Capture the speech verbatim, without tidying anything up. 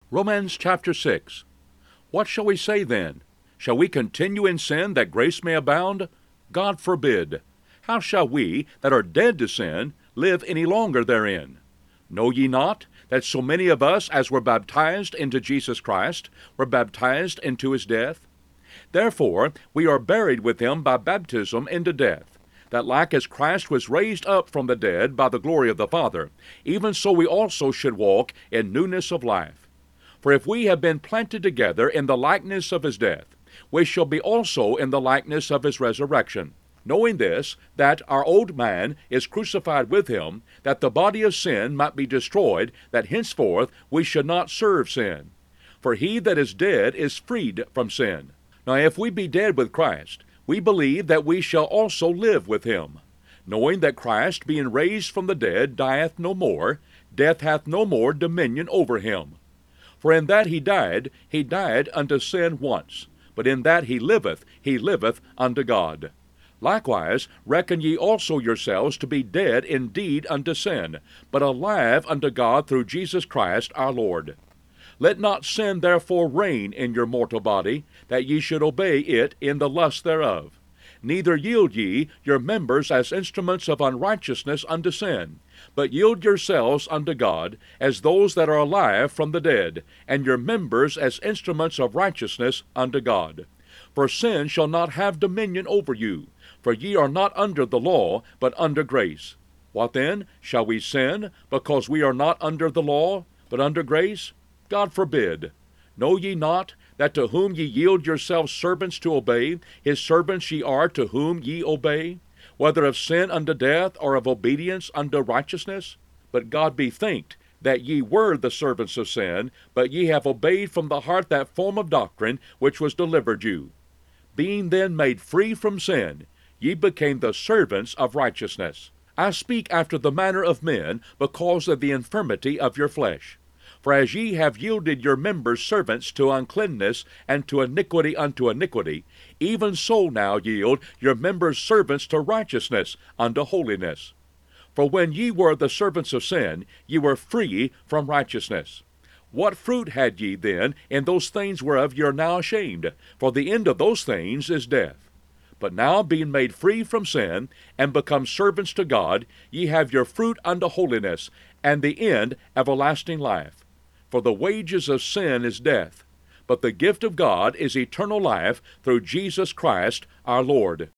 Romans chapter six. What shall we say then? Shall we continue in sin that grace may abound? God forbid. How shall we that are dead to sin live any longer therein? Know ye not that so many of us as were baptized into Jesus Christ were baptized into his death? Therefore we are buried with him by baptism into death, that like as Christ was raised up from the dead by the glory of the Father, even so we also should walk in newness of life. For if we have been planted together in the likeness of his death, we shall be also in the likeness of his resurrection. Knowing this, that our old man is crucified with him, that the body of sin might be destroyed, that henceforth we should not serve sin. For he that is dead is freed from sin. Now if we be dead with Christ, we believe that we shall also live with him, knowing that Christ, being raised from the dead, dieth no more, death hath no more dominion over him. For in that he died, he died unto sin once, but in that he liveth, he liveth unto God. Likewise reckon ye also yourselves to be dead indeed unto sin, but alive unto God through Jesus Christ our Lord. Let not sin therefore reign in your mortal body, that ye should obey it in the lust thereof. Neither yield ye your members as instruments of unrighteousness unto sin, but yield yourselves unto God as those that are alive from the dead, and your members as instruments of righteousness unto God. For sin shall not have dominion over you, for ye are not under the law, but under grace. What then? Shall we sin, because we are not under the law, but under grace? God forbid. Know ye not that to whom ye yield yourselves servants to obey, his servants ye are to whom ye obey, whether of sin unto death, or of obedience unto righteousness? But God be thanked, that ye were the servants of sin, but ye have obeyed from the heart that form of doctrine which was delivered you. Being then made free from sin, ye became the servants of righteousness. I speak after the manner of men, because of the infirmity of your flesh. For as ye have yielded your members servants to uncleanness, and to iniquity unto iniquity, even so now yield your members servants to righteousness unto holiness. For when ye were the servants of sin, ye were free from righteousness. What fruit had ye then in those things whereof ye are now ashamed? For the end of those things is death. But now, being made free from sin, and become servants to God, ye have your fruit unto holiness, and the end everlasting life. For the wages of sin is death, but the gift of God is eternal life through Jesus Christ our Lord.